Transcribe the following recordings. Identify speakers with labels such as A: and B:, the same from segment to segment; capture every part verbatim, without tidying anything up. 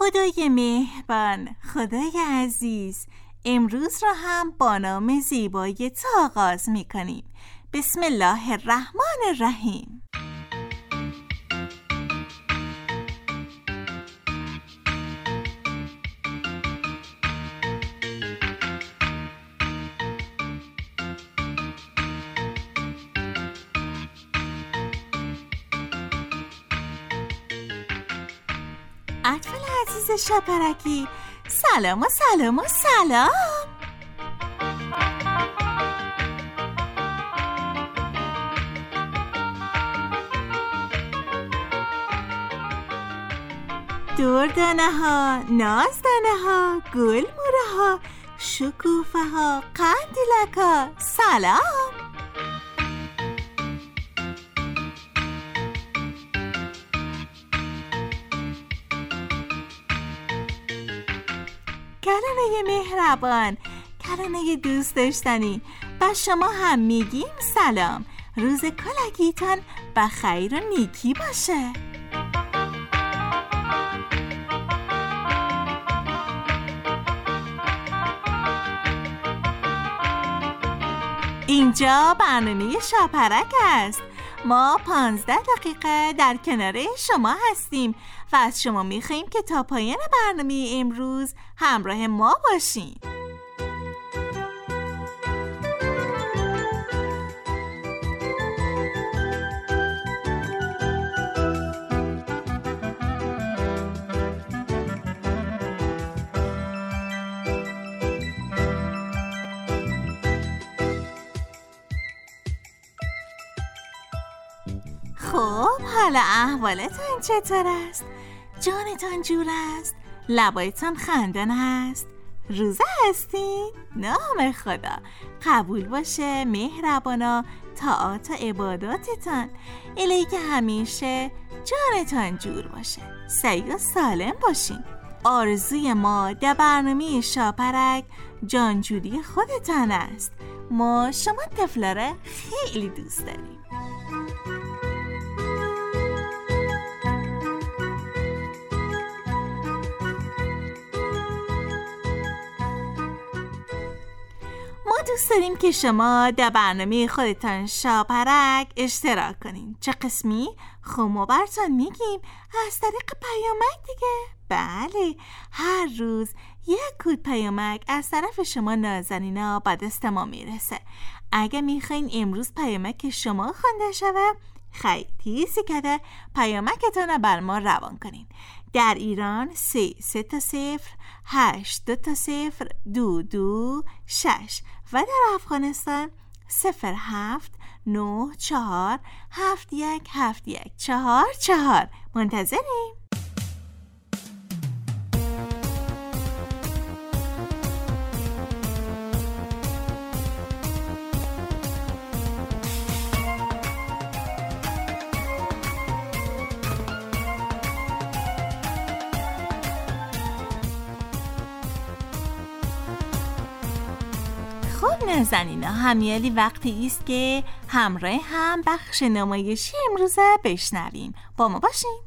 A: خدای مهربان، خدای عزیز، امروز را هم با نام زیبای تو آغاز می کنیم. بسم الله الرحمن الرحیم. اطفال عزیز شپرکی، سلام و سلام و سلام. دردانه ها، نازدانه ها، گل موره ها، شکوفه ها، قندیلک ها، سلام. کلانه مهربان، کلانه دوست داشتنی، و شما هم میگیم سلام. روز کلگیتان بخیر و نیکی باشه. اینجا برنامه شاپرک است. ما پانزده دقیقه در کنار شما هستیم و از شما میخواییم که تا پایان برنامه امروز همراه ما باشین. خب حالا احوالتان چطور است؟ جانتان جور است؟ لبایتان خندان است؟ روزه هستین؟ نام خدا قبول باشه مهربانا طاعات و عباداتتان، الهی که همیشه جانتان جور باشه، سعی و سالم باشین. آرزوی ما در برنامه شاپرک جانجوری خودتان است. ما شما طفلا را خیلی دوست داریم. دوست داریم که شما در برنامه خودتان شاپرک اشتراک کنین. چه قسمی؟ خب ما براتون میگیم از طریق پیامک دیگه. بله، هر روز یک کد پیامک از طرف شما نازنینا به دست ما میرسه. اگه میخواین امروز پیامک شما خوانده شوه، خیلی تیزی کده پیامکتون رو بر ما روان کنین. در ایران سه سه تا صفر هشت دو تا صفر دو دو شش و در افغانستان صفر هفت نه چهار هفت یک هفت یک چهار چهار. منتظریم. خب نازنینا، همیالی وقتی است که همراه هم بخش نمایشی امروزه بشنویم. با ما باشین.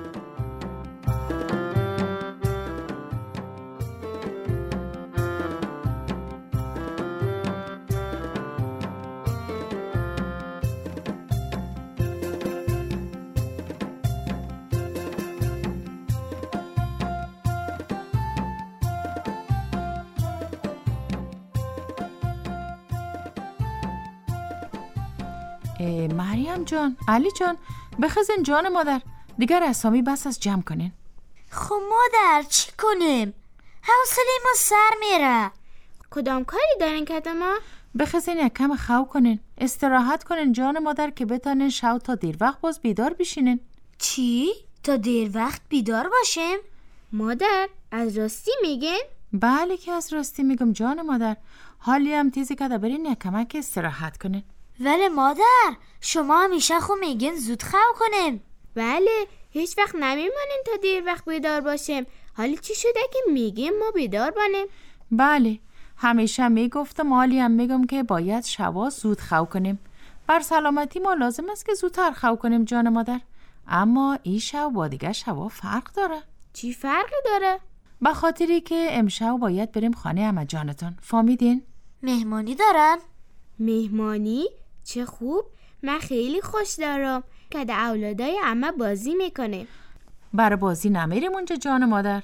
B: مریم جان، علی جان، بخزین جان مادر، دیگر اسامی بس از جمع کنین.
C: خب مادر چی کنیم؟ حوصله ما سر میره.
D: کدام کاری دارین که ما؟
B: بخزین یک کم خو کنین، استراحت کنین جان مادر که بتانین شب تا دیر وقت باز بیدار بشینین.
C: چی؟ تا دیر وقت بیدار باشیم؟
D: مادر از راستی میگین؟
B: بله که از راستی میگم جان مادر. حالی هم تیزی که برین یک کمک استراحت کنین.
C: ولی مادر شما همیشه خو میگین زود خو کنیم.
D: بله، هیچ وقت نمیمانیم تا دیر وقت بیدار باشیم. حالی چی شده که میگیم ما بیدار بانیم؟
B: بله، همیشه میگفتم، حالی هم میگم که باید شبا زود خو کنیم. بر سلامتی ما لازم است که زودتر خو کنیم جان مادر. اما این شب با دیگه شبا فرق داره.
D: چی فرقی داره؟
B: به خاطری که امشب باید بریم خانه عمه جانتان. فهمیدین؟
C: مهمانی دارن؟
D: مهمانی؟ چه خوب. من خیلی خوش دارم که در اولادای عمه بازی میکنه.
B: برای بازی نمیریم اونجا جان مادر؟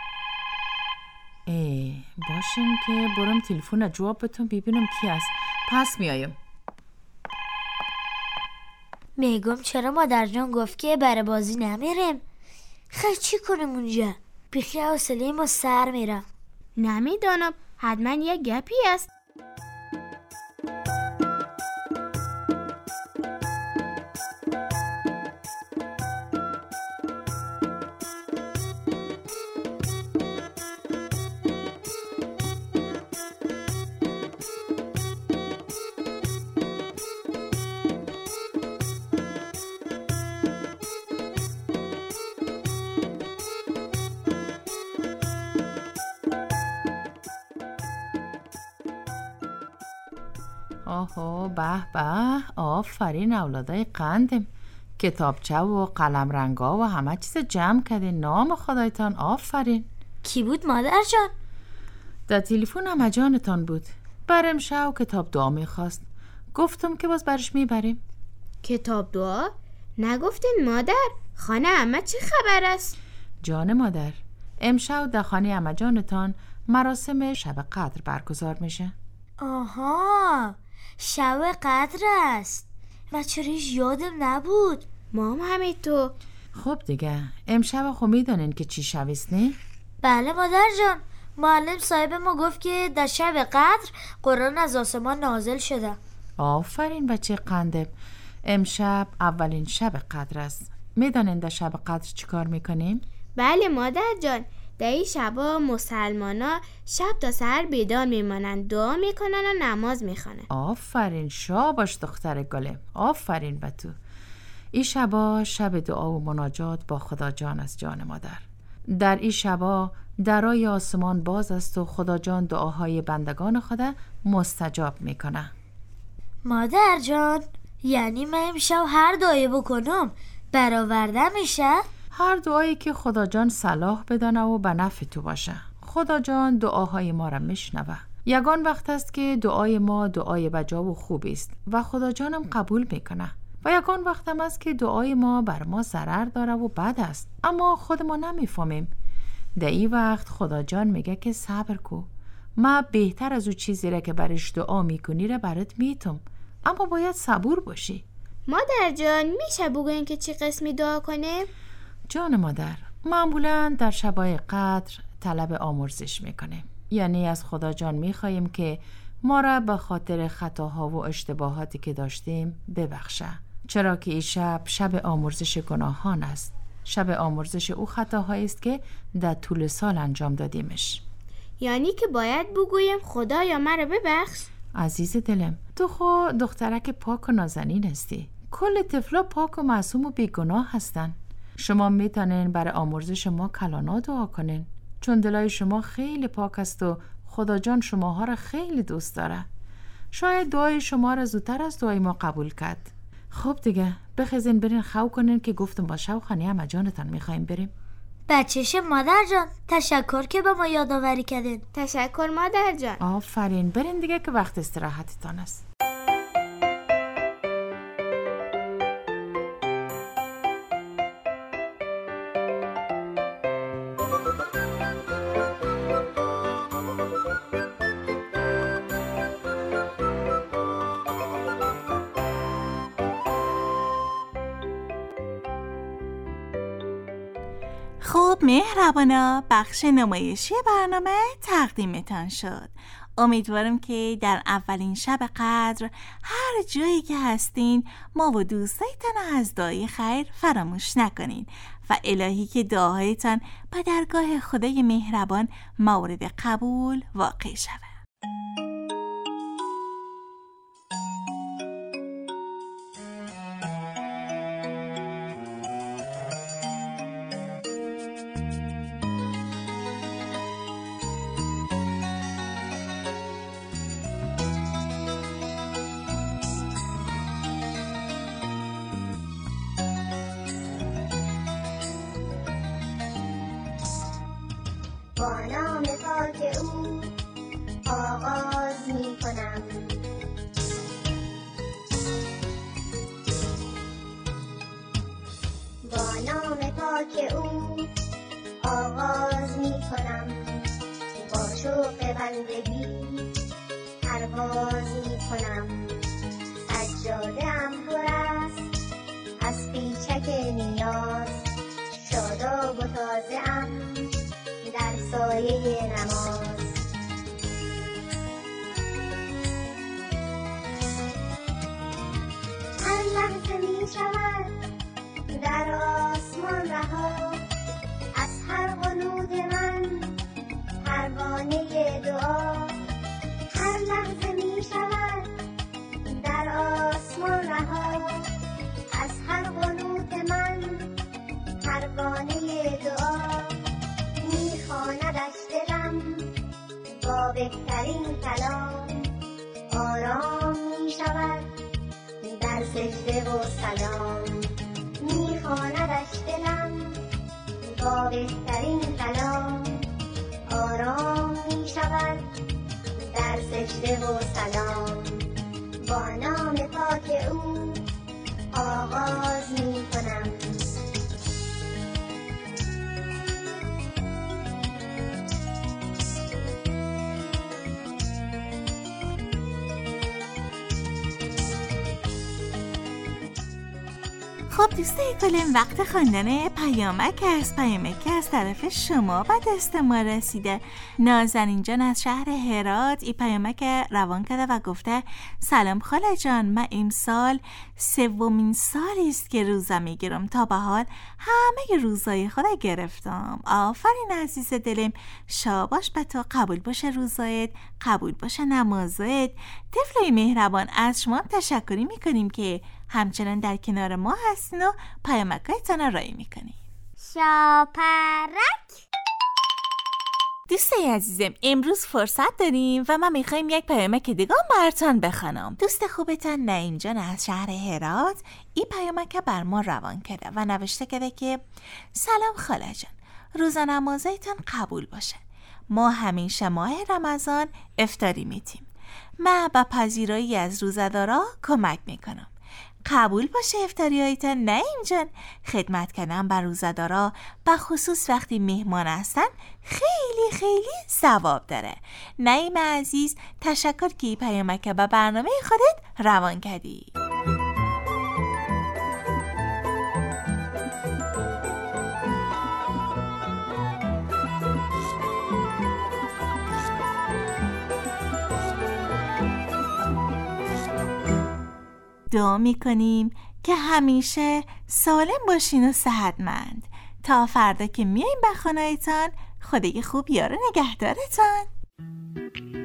B: ای باشیم که برم تلفن جواب بتون ببینم کی است. پس میایم.
C: میگم چرا مادر جان گفت که برای بازی نمیریم؟ خیلی چی کنیم اونجا؟ بیخی حوصله ما سر میره.
D: نمیدانم، حتما یه گپی است.
B: آهو به به، آفرین اولادای قندم. کتابچه و قلم رنگا و همه چیز جمع کردین. نام خدایتان آفرین.
C: کی بود مادر جان؟
B: در تلفن عمه جانتان بود. برم شو کتاب دعا میخواست. گفتم که باز برش میبریم.
D: کتاب دعا؟ نگفتین مادر؟ خانه عمه چی خبر است؟
B: جان مادر، امشب در خانه عمه جانتان مراسم شب قدر برگزار میشه.
C: آها، شب قدر است. من چرا هیچ یادم نبود.
D: ما هم همینطور.
B: خب دیگه امشب خب میدونین که چی شب است نه؟
C: بله مادر جان، معلم صاحب ما گفت که در شب قدر قرآن از آسمان نازل شده.
B: آفرین بچه قندب. امشب اولین شب قدر است. میدونین در شب قدر چی کار میکنیم؟
D: بله مادر جان، در این شبا مسلمانا شب تا سحر بیدار میمانند، دعا میکنن و نماز میخوانن.
B: آفرین، شاباش دختر گلم. آفرین به تو. این شبا شب دعا و مناجات با خدا جان است جان مادر. در این شبا درای آسمان باز است و خدا جان دعاهای بندگان خدا مستجاب میکنه.
C: مادر جان، یعنی من امشب هر دعایی بکنم برآورده میشه؟
B: هر دعایی که خدا جان صلاح بدانه و به نفع تو باشه. خدا جان دعاهای ما را میشنوه. یگان وقت است که دعای ما دعای بجا و خوب است و خدا جانم قبول میکنه، و یگان وقت هم است که دعای ما بر ما ضرر داره و بد است، اما خود ما نمیفهمیم. در این وقت خدا جان میگه که صبر کو، ما بهتر از او چیزی را که برش دعا میکنی را برات میتم، اما باید صبور باشی.
D: مادر جان، میشه بگوین که چی قسمی دعا کنیم؟
B: جان مادر، معمولا در شبای قدر طلب آمرزش میکنیم، یعنی از خدا جان میخواییم که ما را به خاطر خطاها و اشتباهاتی که داشتیم ببخشه، چرا که این شب شب آمرزش گناهان است. شب آمرزش او خطاهایی است که در طول سال انجام دادیمش.
D: یعنی که باید بگویم خدایا مرا ببخش؟
B: عزیز دلم، تو خو دخترک پاک و نازنین هستی. کل طفلا پاک و معصوم و بیگناه هستن. شما میتونین برای آمرزش ما کلانا دعا کنین، چون دلای شما خیلی پاک است و خدا جان شماها را خیلی دوست داره. شاید دعای شما را زودتر از دعای ما قبول کرد. خب دیگه بخزین برین خو کنین که گفتم با شو خانه عمه جانتان میخوایم بریم.
C: بچه‌ش مادر جان، تشکر که به ما یادآوری کردین.
D: تشکر مادر جان.
B: آفرین، برین دیگه که وقت استراحتتان است.
A: خب مهربانا، بخش نمایشی برنامه تقدیمتان شد. امیدوارم که در اولین شب قدر هر جایی که هستین ما و دوستایتان از دعای خیر فراموش نکنین و الهی که دعاهایتان به درگاه خدای مهربان مورد قبول واقع شود.
E: او آغاز می کنم. با نام پاک او آغاز می کنم. با شوق بندگی پرواز می کنم. سجاده ام پر است از پیچک نیاز، شاداب و تازه ام در سایه نماز. هر لحظه می شود در آسمان رها از هر قنود من پروانه دعا. هر لحظه می شود در آسمان رها از هر قنود من پروانه دعا. می خواندش دلم با بهترین کلام، آرام می شود در سجده و سلام. می خواندش دلم با بهترین کلام، آرام می شود در سجده و سلام. با نام پاک او آغاز می کنم.
A: خب دوستای گلم، وقت خواندن پیامک است. پیامک از طرف شما و دست ما رسیده. نازنین جان از شهر هرات این پیامک روان کرده و گفته سلام خاله جان، من امسال سومین سالی است که روزه میگیرم. تا به حال همه روزای خود گرفتم. آفرین عزیز دلم، شاباش به تو. قبول باشه روزایت، قبول باشه نمازت. طفلای مهربان، از شما تشکری میکنیم که همچنان در کنار ما هستین و پیامکایتان را رای میکنیم.
C: شاپرک.
A: دوستای عزیزم، امروز فرصت داریم و ما میخوایم یک پیامک دیگه براتون بخونم. دوست خوبتان نعیم جان از شهر هرات این پیامک بر ما روان کرده و نوشته کرده که سلام خاله جان، روزه نمازیتان قبول باشه. ما همیشه ماه رمضان افطاری میتیم. من با پذیرایی از روزه‌دارا کمک میکنم. قبول باشه افطاری هایتان نعیم جان. خدمت کردن بر روزه‌دارا و خصوص وقتی مهمان هستن خیلی خیلی ثواب داره. نعیم عزیز، تشکر که این پیامک به برنامه خودت روان کردی. دعا میکنیم که همیشه سالم باشین و صحتمند. تا فردا که میاییم به خونه‌تان، خدای خوب یار نگهدارتان.